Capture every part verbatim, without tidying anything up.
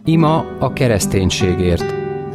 Ima a kereszténységért.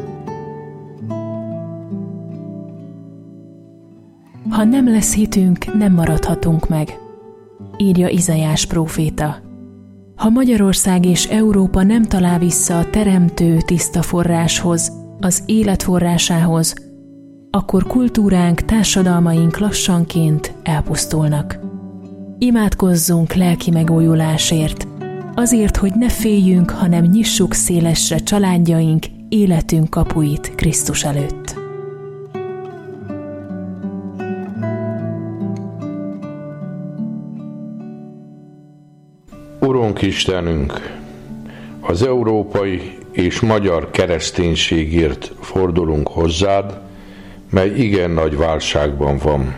Ha nem lesz hitünk, nem maradhatunk meg, írja Izaiás próféta. Ha Magyarország és Európa nem talál vissza a teremtő tiszta forráshoz, az élet forrásához, akkor kultúránk, társadalmaink lassanként elpusztulnak. Imádkozzunk lelki megújulásért, azért, hogy ne féljünk, hanem nyissuk szélesre családjaink, életünk kapuit Krisztus előtt. Urunk Istenünk, az európai és magyar kereszténységért fordulunk hozzád, mely igen nagy válságban van.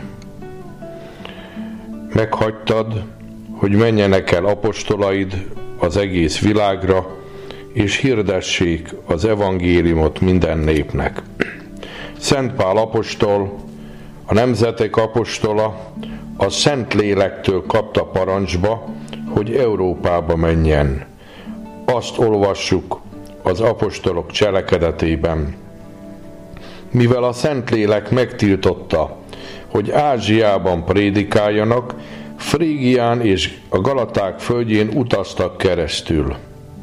Meghagytad, hogy menjenek el apostolaid az egész világra, és hirdessék az evangéliumot minden népnek. Szent Pál apostol, a nemzetek apostola, a Szent Lélektől kapta parancsba, hogy Európába menjen. Azt olvassuk az apostolok cselekedetében. Mivel a Szentlélek megtiltotta, hogy Ázsiában prédikáljanak, Frígián és a Galaták földjén utaztak keresztül.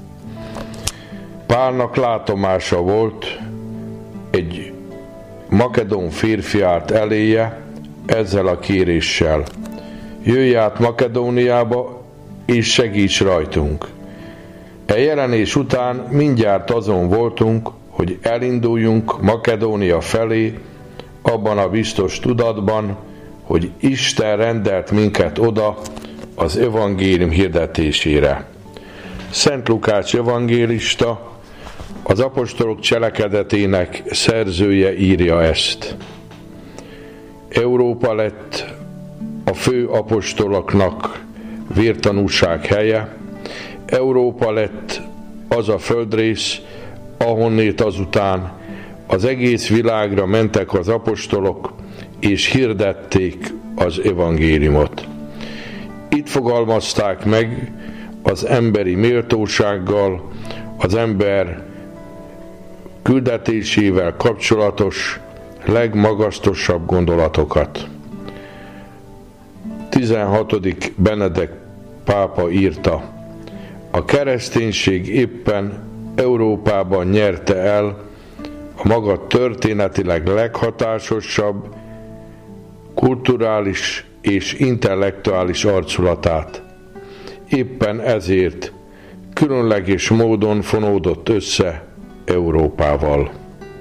Pálnak látomása volt, egy makedón férfi állt eléje ezzel a kéréssel: jöjj át Makedóniába, és segíts rajtunk. E jelenés után mindjárt azon voltunk, hogy elinduljunk Makedónia felé, abban a biztos tudatban, hogy Isten rendelt minket oda az evangélium hirdetésére. Szent Lukács evangélista, az apostolok cselekedetének szerzője írja ezt. Európa lett a fő apostoloknak vértanúság helye, Európa lett az a földrész, ahonnét azután az egész világra mentek az apostolok, és hirdették az evangéliumot. Itt fogalmazták meg az emberi méltósággal, az ember küldetésével kapcsolatos legmagasztosabb gondolatokat. tizenhatodik Benedek pápa írta: a kereszténység éppen Európában nyerte el a maga történetileg leghatásosabb, kulturális és intellektuális arculatát. Éppen ezért különleges módon fonódott össze Európával.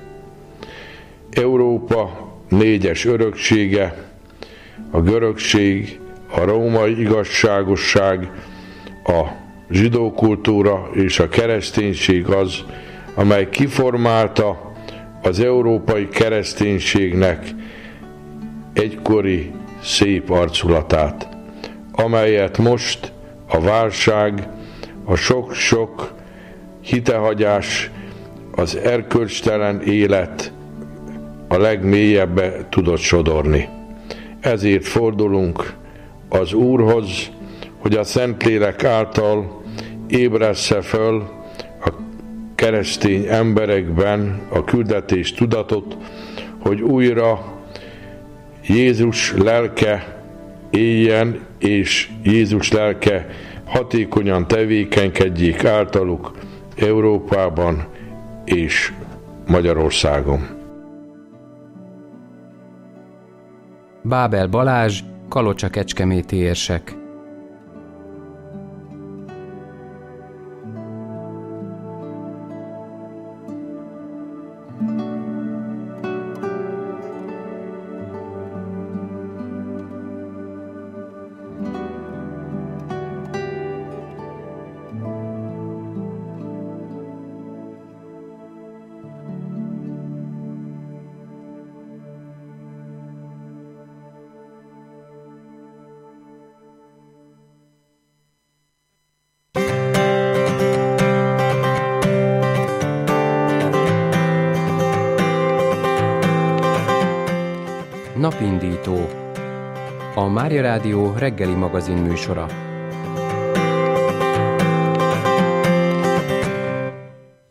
Európa négyes öröksége, a görögség, a római igazságosság, a zsidó kultúra és a kereszténység az, amely kiformálta az európai kereszténységnek egykori szép arculatát, amelyet most a válság, a sok-sok hitehagyás, az erkölcstelen élet a legmélyebbe tudott sodorni. Ezért fordulunk az Úrhoz, hogy a Szentlélek által ébressze föl a keresztény emberekben a küldetés tudatot, hogy újra Jézus lelke éljen, és Jézus lelke hatékonyan tevékenykedjék általuk Európában és Magyarországon. Bábel Balázs, Kalocsa-Kecskeméti érsek. Napindító, a Mária Rádió reggeli magazin műsora.